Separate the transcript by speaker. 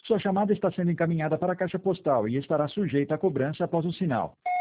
Speaker 1: Sua chamada está sendo encaminhada para a caixa postal e estará sujeita a cobrança após o sinal.